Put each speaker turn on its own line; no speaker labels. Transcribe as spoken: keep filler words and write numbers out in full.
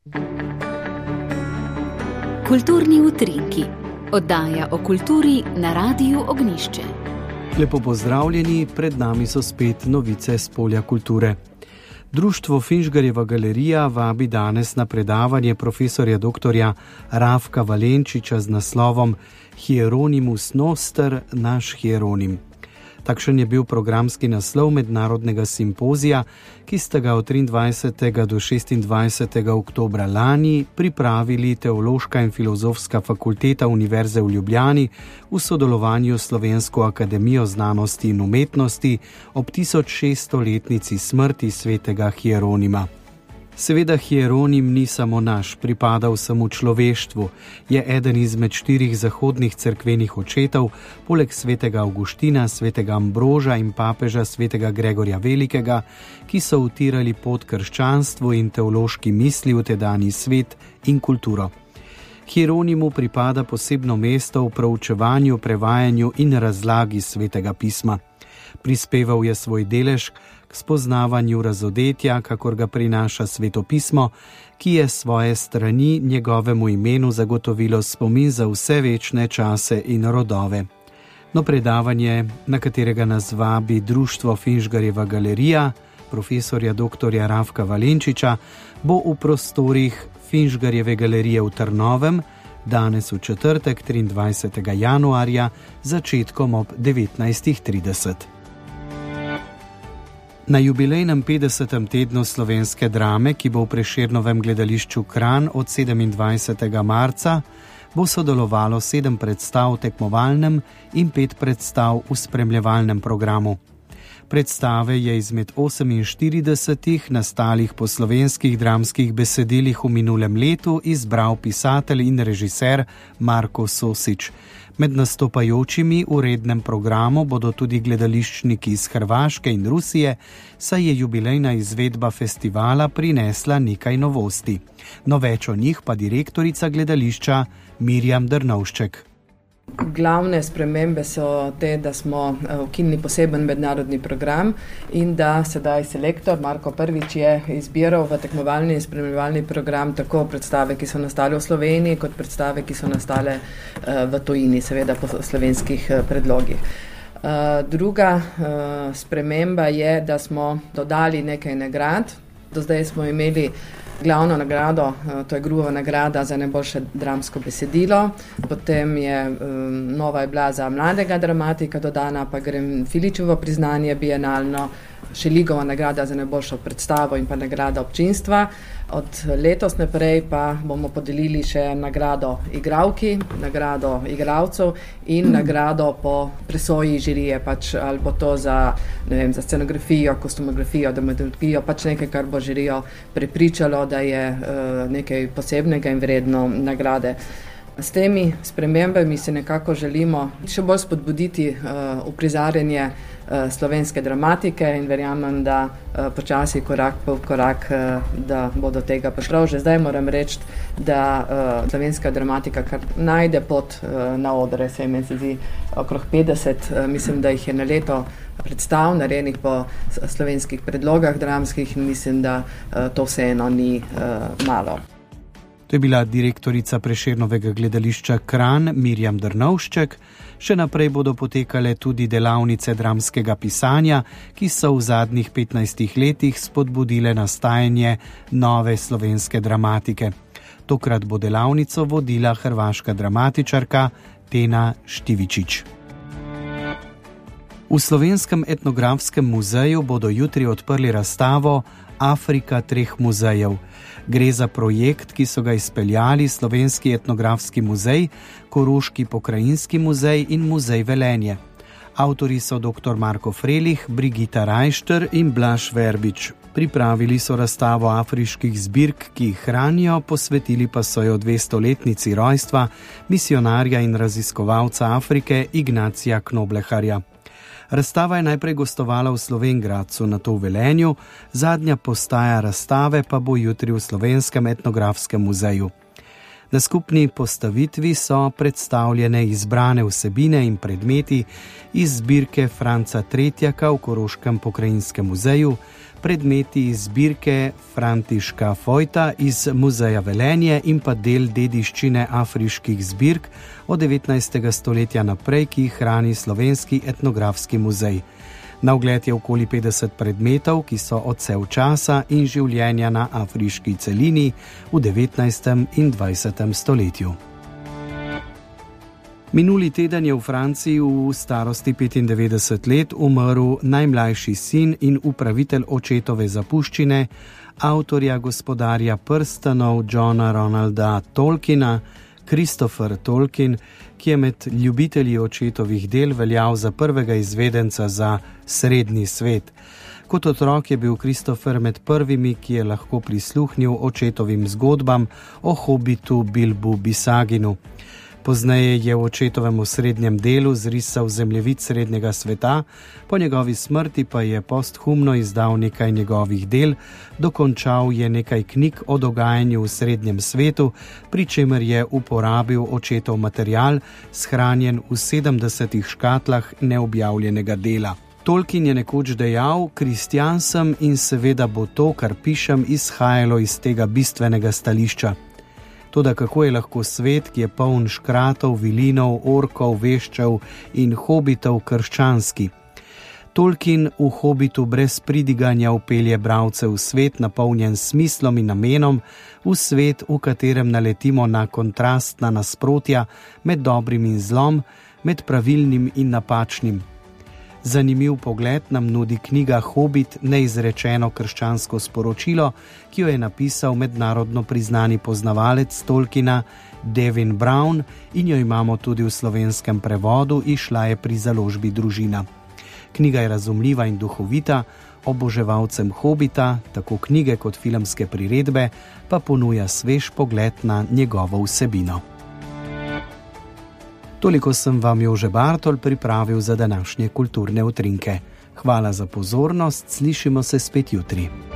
Kulturni utrinki. Oddaja o kulturi na Radiu Ognjišče.
Lepo pozdravljeni, pred nami so spet novice s polja kulture. Društvo Finžgarjeva galerija vabi danes na predavanje profesorja doktorja Rafka Valenčiča z naslovom Hieronymus Noster, naš Hieronim. Takšen je bil programski naslov mednarodnega simpozija, ki sta ga od triindvajsetega do šestindvajsetega oktobra lani pripravili Teološka in filozofska fakulteta Univerze v Ljubljani v sodelovanju s Slovensko akademijo znanosti in umetnosti ob tisoč šeststoletnici smrti svetega Hieronima. Seveda Hieronim ni samo naš, pripada vsemu človeštvu, je eden izmed štirih zahodnih cerkvenih očetov, poleg svetega Avguština, svetega Ambroža in papeža svetega Gregorja Velikega, ki so utirali pot krščanstvu in teološki misli v tedanji svet in kulturo. Hieronimu pripada posebno mesto v proučevanju, prevajanju in razlagi svetega pisma. Prispeval je svoj delež k spoznavanju razodetja, kakor ga prinaša sveto pismo, ki je svoje strani njegovemu imenu zagotovilo spomin za vse večne čase in rodove. No, predavanje, na katerega nas vabi Društvo Finžgarjeva galerija, profesorja doktorja Rafka Valenčiča, bo v prostorih Finžgarjeve galerije v Trnovem, danes v četrtek, triindvajsetega januarja, začetkom ob devetnajstih trideset. Na jubilejnem petdesetem tednu slovenske drame, ki bo v Prešernovem gledališču Kranj od sedemindvajsetega marca, bo sodelovalo sedem predstav v tekmovalnem in pet predstav v spremljevalnem programu. Predstave je izmed oseminštiridesetih nastalih po slovenskih dramskih besedilih v minulem letu izbral pisatelj in režiser Marko Sosič. Med nastopajočimi v rednem programu bodo tudi gledališčniki iz Hrvaške in Rusije, saj je jubilejna izvedba festivala prinesla nekaj novosti. No, več o njih pa direktorica gledališča Mirjam Drnovšček.
Glavne spremembe so te, da smo ukinili poseben mednarodni program in da sedaj selektor Marko Prvič je izbiral v tekmovalni in spremljevalni program tako predstave, ki so nastale v Sloveniji, kot predstave, ki so nastale v tujini, seveda po slovenskih predlogih. Druga sprememba je, da smo dodali nekaj nagrad. Do zdaj smo imeli glavno nagrado, to je Gruhova nagrada za najboljše dramsko besedilo, potem je um, nova je bila za mladega dramatika dodana, pa Grem Filičevo priznanje bienalno, Šeligova nagrada za najboljšo predstavo in pa nagrada občinstva. Od letos naprej pa bomo podelili še nagrado igralki, nagrado igralcev in nagrado po presoji žirije, pač ali bo to za, ne vem, za scenografijo, kostumografijo, dramaturgijo, pač nekaj, kar bo žirijo prepričalo, da je uh, nekaj posebnega in vredno nagrade. S temi spremembami se nekako želimo še bolj spodbuditi uh, uprizarjanje uh, slovenske dramatike in verjamem, da uh, počasi korak po korak, uh, da bo do tega prišlo. Že zdaj moram reči, da uh, slovenska dramatika kar najde pot uh, na odre, se mi se zdi okrog petdeset, uh, mislim, da jih je na leto predstav narejenih po slovenskih predlogah dramskih in mislim, da uh, to vseeno ni uh, malo.
To je bila direktorica Prešernovega gledališča Kranj Mirjam Drnovšček. Še naprej bodo potekale tudi delavnice dramskega pisanja, ki so v zadnjih petnajstih letih spodbudile nastajanje nove slovenske dramatike. Tokrat bo delavnico vodila hrvaška dramatičarka Tena Štivičić. V Slovenskem etnografskem muzeju bodo jutri odprli razstavo Afrika treh muzejev. Gre za projekt, ki so ga izpeljali Slovenski etnografski muzej, Koroški pokrajinski muzej in muzej Velenje. Avtori so dr. Marko Frelih, Brigita Rajšter in Blaž Verbič. Pripravili so razstavo afriških zbirk, ki jih hranijo, posvetili pa so jo dvestoletnici rojstva misionarja in raziskovalca Afrike Ignacija Knobleharja. Razstava je najprej gostovala v Slovenj Gradcu, nato v Velenju, zadnja postaja razstave pa bo jutri v Slovenskem etnografskem muzeju. Na skupni postavitvi so predstavljene izbrane vsebine in predmeti iz zbirke Franca Tretjaka v Koroškem pokrajinskem muzeju, predmeti iz zbirke Františka Fojta iz muzeja Velenje in pa del dediščine afriških zbirk od devetnajstega stoletja naprej, ki jih hrani Slovenski etnografski muzej. Na ogled je okoli petdeset predmetov, ki so odsev časa in življenja na afriški celini v devetnajstem in dvajsetem stoletju. Minuli teden je v Franciji v starosti petindevetdeset let umrl najmlajši sin in upravitelj očetove zapuščine, avtorja Gospodarja prstanov Johna Ronalda Tolkiena, Christopher Tolkien, ki je med ljubitelji očetovih del veljal za prvega izvedenca za srednji svet. Kot otrok je bil Christopher med prvimi, ki je lahko prisluhnil očetovim zgodbam o hobitu Bilbu Bisaginu. Pozneje je v očetovem osrednjem delu zrisal zemljevid srednjega sveta, po njegovi smrti pa je posthumno izdal nekaj njegovih del, dokončal je nekaj knjig o dogajanju v srednjem svetu, pri čemer je uporabil očetov material, shranjen v sedemdesetih škatlah neobjavljenega dela. Tolkien je nekoč dejal: "Kristjan sem in seveda bo to, kar pišem, izhajalo iz tega bistvenega stališča." Toda kako je lahko svet, ki je poln škratov, vilinov, orkov, veščev in hobitov, krščanski? Tolkien v Hobitu brez pridiganja vpelje bralce v svet, napolnjen s smislom in namenom, v svet, v katerem naletimo na kontrastna nasprotja med dobrim in zlom, med pravilnim in napačnim. Zanimiv pogled nam nudi knjiga Hobit, neizrečeno krščansko sporočilo, ki jo je napisal mednarodno priznani poznavalec Tolkiena Devin Brown in jo imamo tudi v slovenskem prevodu, izšla je pri založbi Družina. Knjiga je razumljiva in duhovita, oboževalcem Hobita, tako knjige kot filmske priredbe, pa ponuja svež pogled na njegovo vsebino. Toliko sem vam Jože Bartol pripravil za današnje kulturne utrinke. Hvala za pozornost, slišimo se spet jutri.